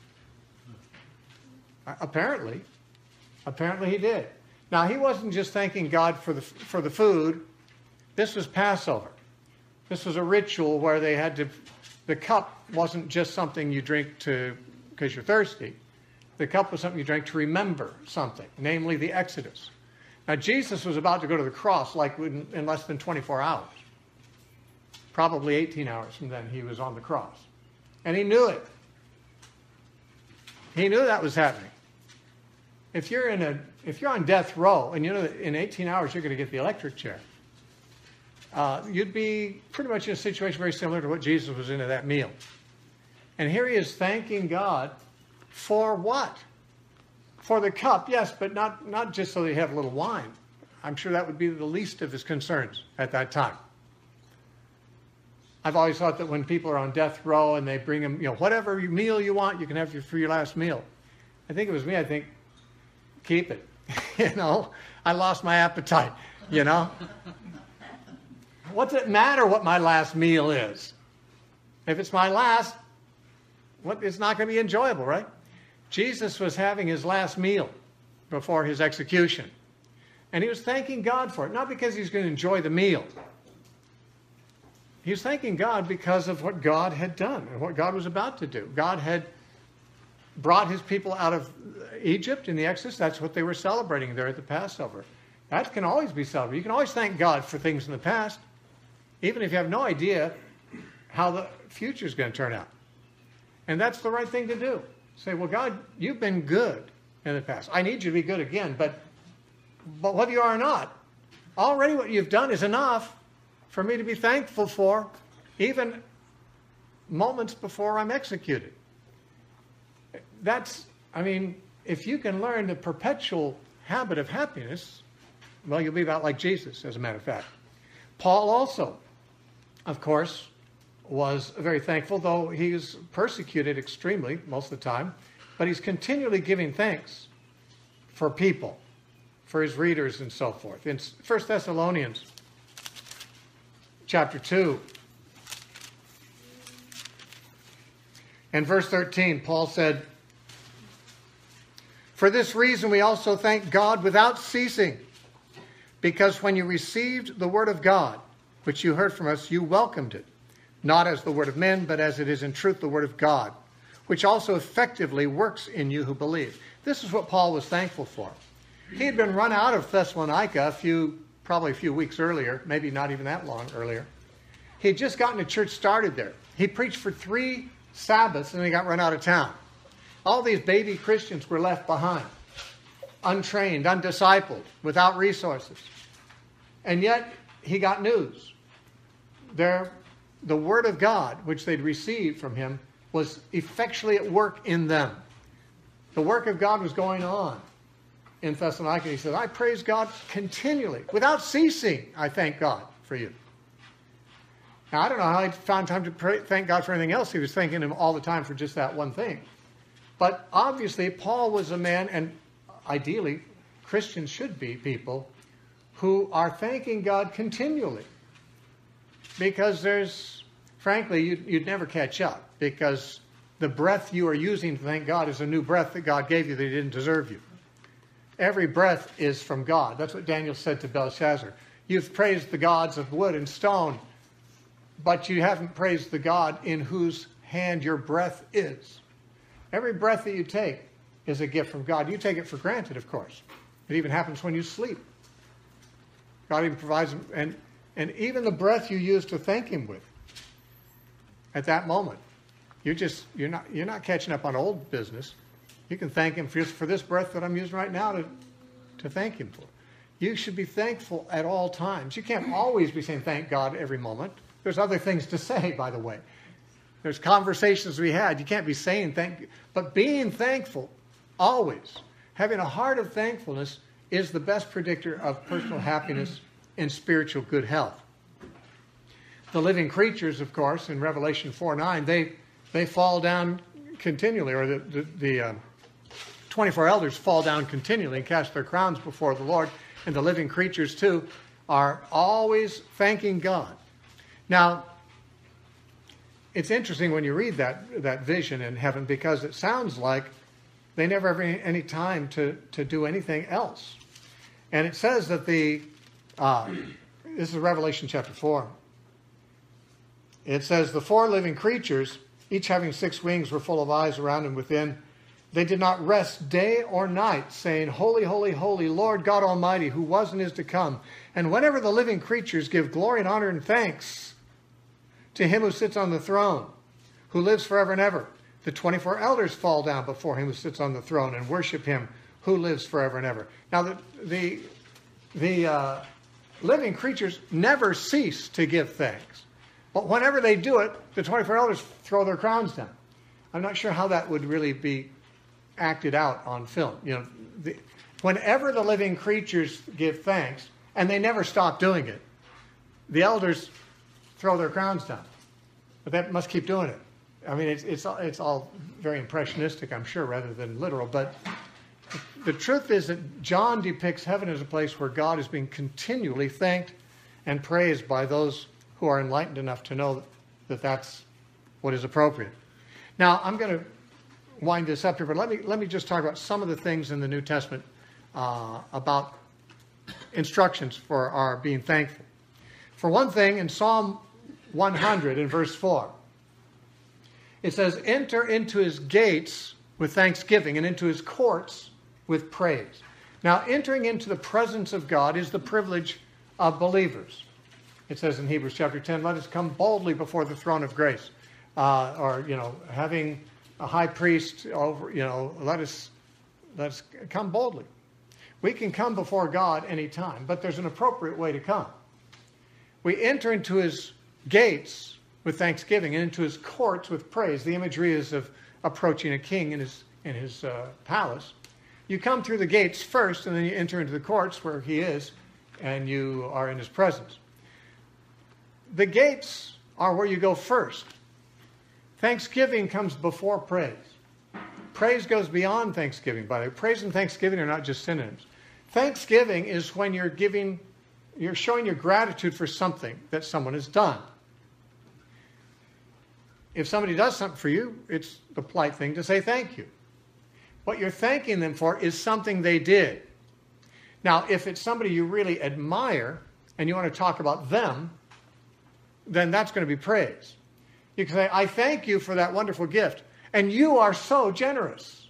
Apparently. Apparently he did. Now, he wasn't just thanking God for the, for the food This was Passover. This was a ritual where they had to, the cup wasn't just something you drink to because you're thirsty. The cup was something you drank to remember something, namely the Exodus. Now, Jesus was about to go to the cross like in, in less than twenty-four hours. Probably eighteen hours from then he was on the cross. And he knew it. He knew that was happening. If you're in a, if you're on death row and you know that in eighteen hours you're going to get the electric chair, uh, you'd be pretty much in a situation very similar to what Jesus was in at that meal. And here he is thanking God for what? For the cup, yes, but not, not just so they have a little wine. I'm sure that would be the least of his concerns at that time. I've always thought that when people are on death row and they bring them, you know, whatever meal you want, you can have for your last meal. I think it was me, I think, keep it. You know, I lost my appetite, you know. What's it matter what my last meal is? If it's my last, what, it's not going to be enjoyable, right? Jesus was having his last meal before his execution. And he was thanking God for it, not because he's going to enjoy the meal. He was thanking God because of what God had done and what God was about to do. God had brought his people out of Egypt in the Exodus. That's what they were celebrating there at the Passover. That can always be celebrated. You can always thank God for things in the past, even if you have no idea how the future is going to turn out. And that's the right thing to do. Say, well, God, you've been good in the past. I need you to be good again, but, but whether you are or not, already what you've done is enough for me to be thankful for, even moments before I'm executed. That's, I mean, if you can learn the perpetual habit of happiness, well, you'll be about like Jesus, as a matter of fact. Paul also, of course, was very thankful, though he was persecuted extremely most of the time, but he's continually giving thanks for people, for his readers and so forth. In First Thessalonians chapter two and verse thirteen, Paul said, "For this reason we also thank God without ceasing, because when you received the word of God, which you heard from us, you welcomed it, not as the word of men, but as it is in truth the word of God, which also effectively works in you who believe." This is what Paul was thankful for. He had been run out of Thessalonica a few, probably a few weeks earlier, maybe not even that long earlier. He had just gotten a church started there. He preached for three Sabbaths and he got run out of town. All these baby Christians were left behind, untrained, undiscipled, without resources. And yet he got news. There The word of God, which they'd received from him, was effectually at work in them. The work of God was going on in Thessalonica. He said, "I praise God continually, without ceasing. I thank God for you." Now, I don't know how he found time to pray, thank God for anything else. He was thanking him all the time for just that one thing. But obviously, Paul was a man, and ideally, Christians should be people who are thanking God continually. Because there's, frankly, you'd, you'd never catch up. Because the breath you are using to thank God is a new breath that God gave you that he didn't deserve you. Every breath is from God. That's what Daniel said to Belshazzar. You've praised the gods of wood and stone, but you haven't praised the God in whose hand your breath is. Every breath that you take is a gift from God. You take it for granted, of course. It even happens when you sleep. God even provides, and And even the breath you use to thank him with, at that moment, you're just you're not you're not catching up on old business. You can thank him for, for this breath that I'm using right now to to thank him for. You should be thankful at all times. You can't always be saying thank God every moment. There's other things to say, by the way. There's conversations we had. You can't be saying thank, but being thankful always, having a heart of thankfulness, is the best predictor of personal happiness and spiritual good health. The living creatures, of course, in Revelation four nine, they they fall down continually, or the, the, the uh, twenty-four elders fall down continually and cast their crowns before the Lord, and the living creatures too are always thanking God. Now, it's interesting when you read that that vision in heaven, because it sounds like they never have any, any time to, to do anything else. And it says that the uh, this is Revelation chapter four. It says, the four living creatures, each having six wings, were full of eyes around and within. They did not rest day or night, saying, Holy, holy, holy, Lord God Almighty, who was and is to come. And whenever the living creatures give glory and honor and thanks to him who sits on the throne, who lives forever and ever, the twenty-four elders fall down before him who sits on the throne and worship him who lives forever and ever. Now, the the, the uh, living creatures never cease to give thanks. But whenever they do it, the twenty-four elders throw their crowns down. I'm not sure how that would really be acted out on film. You know, the, whenever the living creatures give thanks, and they never stop doing it, the elders throw their crowns down. But that must keep doing it. I mean, it's it's it's all very impressionistic, I'm sure, rather than literal. But the truth is that John depicts heaven as a place where God is being continually thanked and praised by those who are enlightened enough to know that that's what is appropriate. Now, I'm going to wind this up here, but let me let me just talk about some of the things in the New Testament uh, about instructions for our being thankful. For one thing, in Psalm one hundred in verse four, it says, enter into his gates with thanksgiving and into his courts with praise. Now, entering into the presence of God is the privilege of believers. It says in Hebrews chapter ten, let us come boldly before the throne of grace. Uh, or, you know, having a high priest over, you know, let us, let us come boldly. We can come before God anytime, but there's an appropriate way to come. We enter into his gates with thanksgiving and into his courts with praise. The imagery is of approaching a king in his, in his uh, palace. You come through the gates first, and then you enter into the courts where he is, and you are in his presence. The gates are where you go first. Thanksgiving comes before praise. Praise goes beyond thanksgiving, by the way. Praise and thanksgiving are not just synonyms. Thanksgiving is when you're giving, you're showing your gratitude for something that someone has done. If somebody does something for you, it's the polite thing to say thank you. What you're thanking them for is something they did. Now, if it's somebody you really admire and you want to talk about them, then that's going to be praise. You can say, I thank you for that wonderful gift. And you are so generous.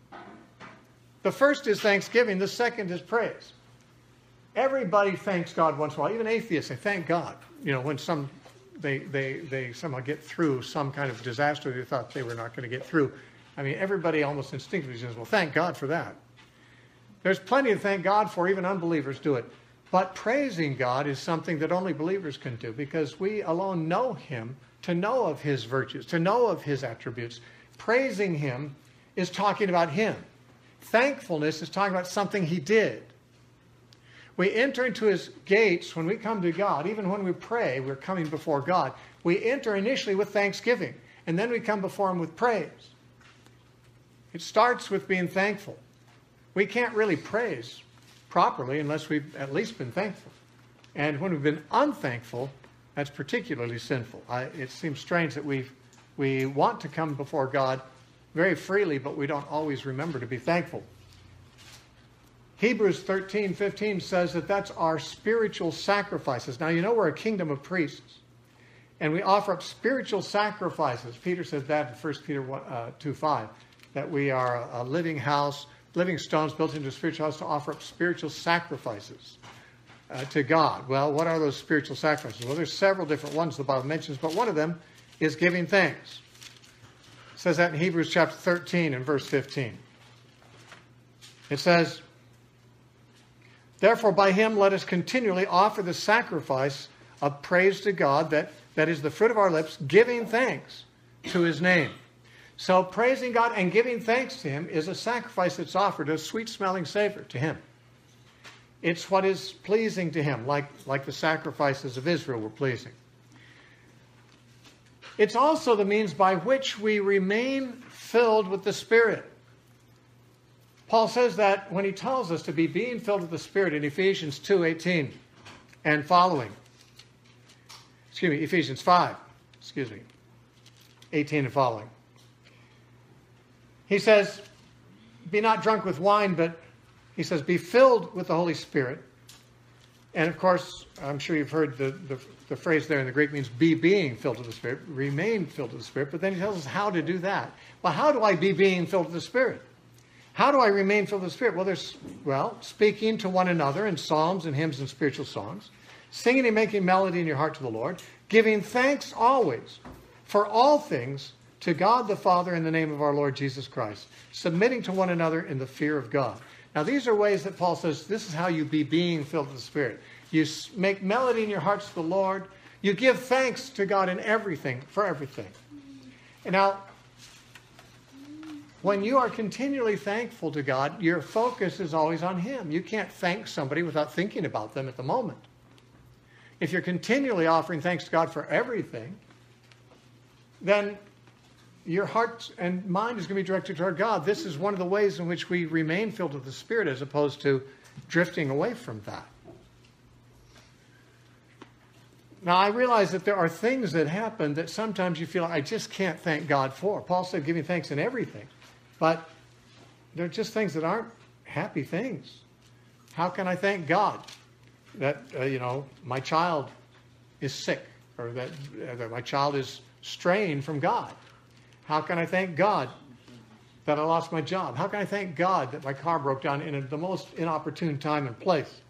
The first is thanksgiving. The second is praise. Everybody thanks God once in a while. Even atheists say, thank God. You know, when some they they they somehow get through some kind of disaster they thought they were not going to get through. I mean, everybody almost instinctively says, well, thank God for that. There's plenty to thank God for. Even unbelievers do it. But praising God is something that only believers can do, because we alone know him, to know of his virtues, to know of his attributes. Praising him is talking about him. Thankfulness is talking about something he did. We enter into his gates when we come to God. Even when we pray, we're coming before God. We enter initially with thanksgiving, and then we come before him with praise. It starts with being thankful. We can't really praise properly unless we've at least been thankful. And when we've been unthankful, that's particularly sinful. I, it seems strange that we we want to come before God very freely, but we don't always remember to be thankful. Hebrews thirteen fifteen says that that's our spiritual sacrifices. Now, you know we're a kingdom of priests, and we offer up spiritual sacrifices. Peter says that in First Peter two five, that we are a living house, living stones built into a spiritual house to offer up spiritual sacrifices uh, to God. Well, what are those spiritual sacrifices? Well, there's several different ones the Bible mentions, but one of them is giving thanks. It says that in Hebrews chapter thirteen and verse fifteen. It says, therefore, by him let us continually offer the sacrifice of praise to God, that, that is the fruit of our lips, giving thanks to his name. So praising God and giving thanks to him is a sacrifice that's offered, a sweet-smelling savor to him. It's what is pleasing to him, like, like the sacrifices of Israel were pleasing. It's also the means by which we remain filled with the Spirit. Paul says that when he tells us to be being filled with the Spirit in Ephesians two eighteen and following. Excuse me, Ephesians five, excuse me, eighteen and following. He says, be not drunk with wine, but he says, be filled with the Holy Spirit, And of course, I'm sure you've heard the, the, the phrase there in the Greek means be being filled with the Spirit, remain filled with the Spirit. But then he tells us how to do that. Well, how do I be being filled with the Spirit? How do I remain filled with the Spirit? Well, there's, well, speaking to one another in psalms and hymns and spiritual songs, singing and making melody in your heart to the Lord, giving thanks always for all things to God the Father in the name of our Lord Jesus Christ, submitting to one another in the fear of God. Now, these are ways that Paul says this is how you be being filled with the Spirit. You make melody in your hearts to the Lord. You give thanks to God in everything, for everything. And now, when you are continually thankful to God, your focus is always on Him. You can't thank somebody without thinking about them at the moment. If you're continually offering thanks to God for everything, then your heart and mind is going to be directed toward God. This is one of the ways in which we remain filled with the Spirit as opposed to drifting away from that. Now, I realize that there are things that happen that sometimes you feel like, I just can't thank God for. Paul said giving thanks in everything. But they're just things that aren't happy things. How can I thank God that, uh, you know, my child is sick or that, uh, that my child is straying from God? How can I thank God that I lost my job? How can I thank God that my car broke down in a, the most inopportune time and place?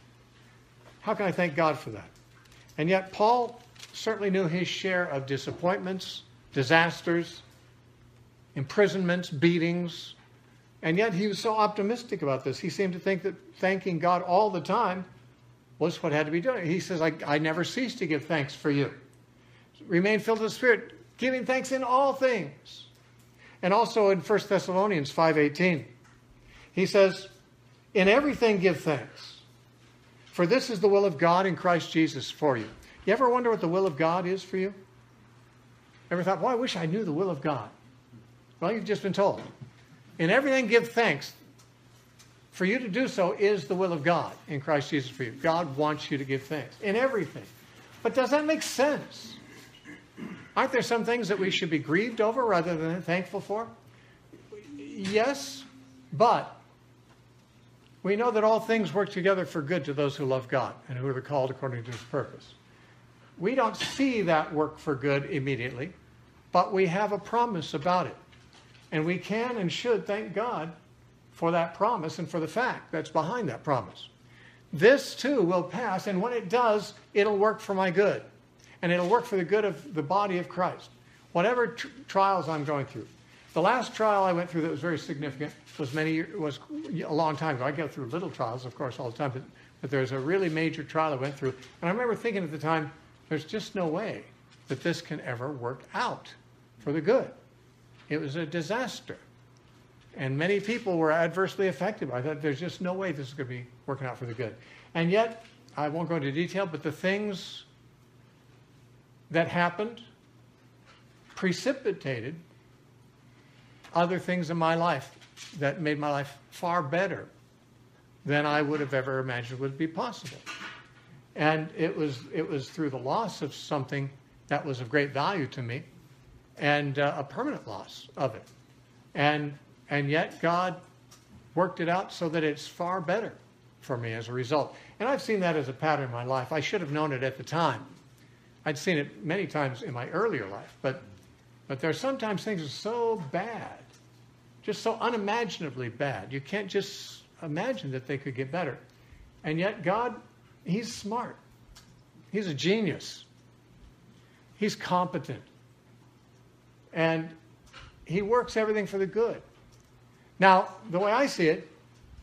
How can I thank God for that? And yet Paul certainly knew his share of disappointments, disasters, imprisonments, beatings, and yet he was so optimistic about this. He seemed to think that thanking God all the time was what had to be done. He says, I, I never cease to give thanks for you. Remain filled with the Spirit, giving thanks in all things. And also in First Thessalonians five eighteen, he says, in everything give thanks, for this is the will of God in Christ Jesus for you. You ever wonder what the will of God is for you? Ever thought, well, I wish I knew the will of God? Well, you've just been told. In everything give thanks. For you to do so is the will of God in Christ Jesus for you. God wants you to give thanks in everything. But does that make sense? Aren't there some things that we should be grieved over rather than thankful for? Yes, but we know that all things work together for good to those who love God and who are called according to His purpose. We don't see that work for good immediately, but we have a promise about it. And we can and should thank God for that promise and for the fact that's behind that promise. This too will pass, and when it does, it'll work for my good. And it'll work for the good of the body of Christ. Whatever tr- trials I'm going through. The last trial I went through that was very significant was many was a long time ago. I go through little trials, of course, all the time, but, but there's a really major trial I went through. And I remember thinking at the time, there's just no way that this can ever work out for the good. It was a disaster. And many people were adversely affected by that. There's just no way this is going to be working out for the good. And yet, I won't go into detail, but the things that happened precipitated other things in my life that made my life far better than I would have ever imagined would be possible. And it was it was through the loss of something that was of great value to me, and uh, a permanent loss of it. And and yet God worked it out so that it's far better for me as a result. And I've seen that as a pattern in my life. I should have known it at the time. I'd seen it many times in my earlier life, but but there are sometimes things are so bad, just so unimaginably bad. You can't just imagine that they could get better. And yet God, He's smart. He's a genius. He's competent. And He works everything for the good. Now, the way I see it,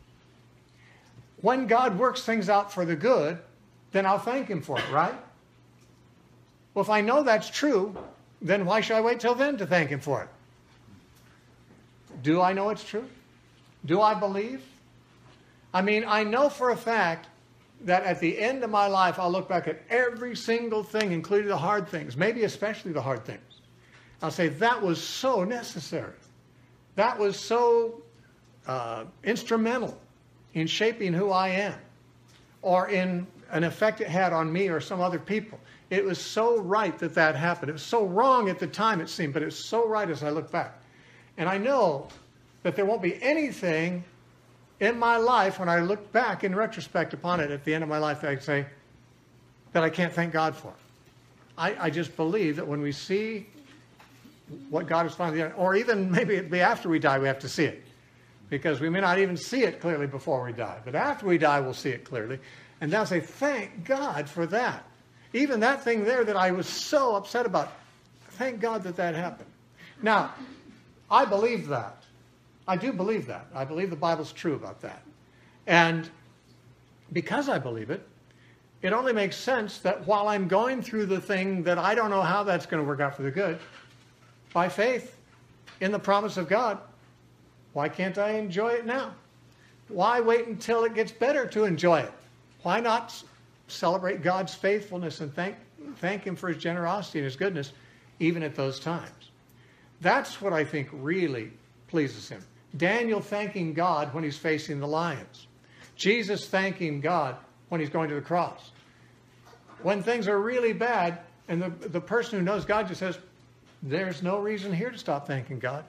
when God works things out for the good, then I'll thank Him for it, right? Well, if I know that's true, then why should I wait till then to thank Him for it? Do I know it's true? Do I believe? I mean, I know for a fact that at the end of my life, I'll look back at every single thing, including the hard things, maybe especially the hard things. I'll say, that was so necessary. That was so uh, instrumental in shaping who I am, or in an effect it had on me or some other people. It was so right that that happened. It was so wrong at the time, it seemed, but it was so right as I look back. And I know that there won't be anything in my life, when I look back in retrospect upon it at the end of my life, I say that I can't thank God for. I, I just believe that when we see what God has finally done, or even maybe it'd be after we die, we have to see it. Because we may not even see it clearly before we die. But after we die, we'll see it clearly. And now say, thank God for that. Even that thing there that I was so upset about, thank God that that happened. Now, I believe that. I do believe that. I believe the Bible's true about that. And because I believe it, it only makes sense that while I'm going through the thing that I don't know how that's going to work out for the good, by faith in the promise of God, why can't I enjoy it now? Why wait until it gets better to enjoy it? Why not celebrate God's faithfulness and thank, thank Him for His generosity and His goodness, even at those times? That's what I think really pleases Him. Daniel thanking God when he's facing the lions. Jesus thanking God when he's going to the cross. When things are really bad, and the, the person who knows God just says, there's no reason here to stop thanking God.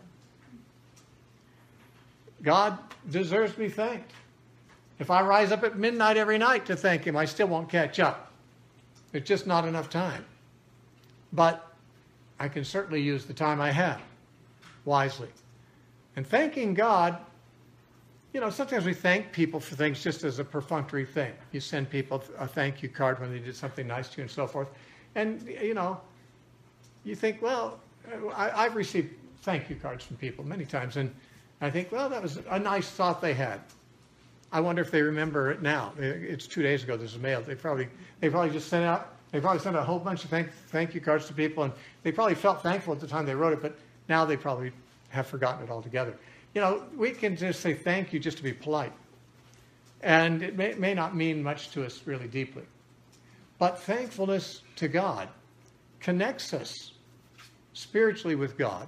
God deserves to be thanked. If I rise up at midnight every night to thank Him, I still won't catch up. There's just not enough time. But I can certainly use the time I have wisely. And thanking God, you know, sometimes we thank people for things just as a perfunctory thing. You send people a thank you card when they did something nice to you and so forth. And, you know, you think, well, I, I've received thank you cards from people many times, and I think, well, that was a nice thought they had. I wonder if they remember it now. It's two days ago this was mailed. They probably they probably just sent out, they probably sent a whole bunch of thank, thank you cards to people, and they probably felt thankful at the time they wrote it, but now they probably have forgotten it altogether. You know, we can just say thank you just to be polite. And it may, may not mean much to us really deeply. But thankfulness to God connects us spiritually with God.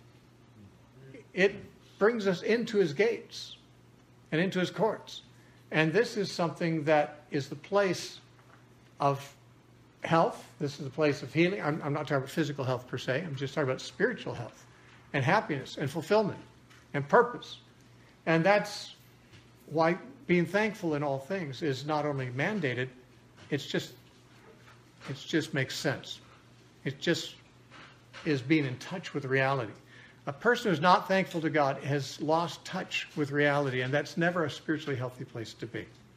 It brings us into His gates and into His courts. And this is something that is the place of health. This is the place of healing. I'm, I'm not talking about physical health per se. I'm just talking about spiritual health and happiness and fulfillment and purpose. And that's why being thankful in all things is not only mandated, it's just, it just makes sense. It just is being in touch with reality. A person who's not thankful to God has lost touch with reality, and that's never a spiritually healthy place to be.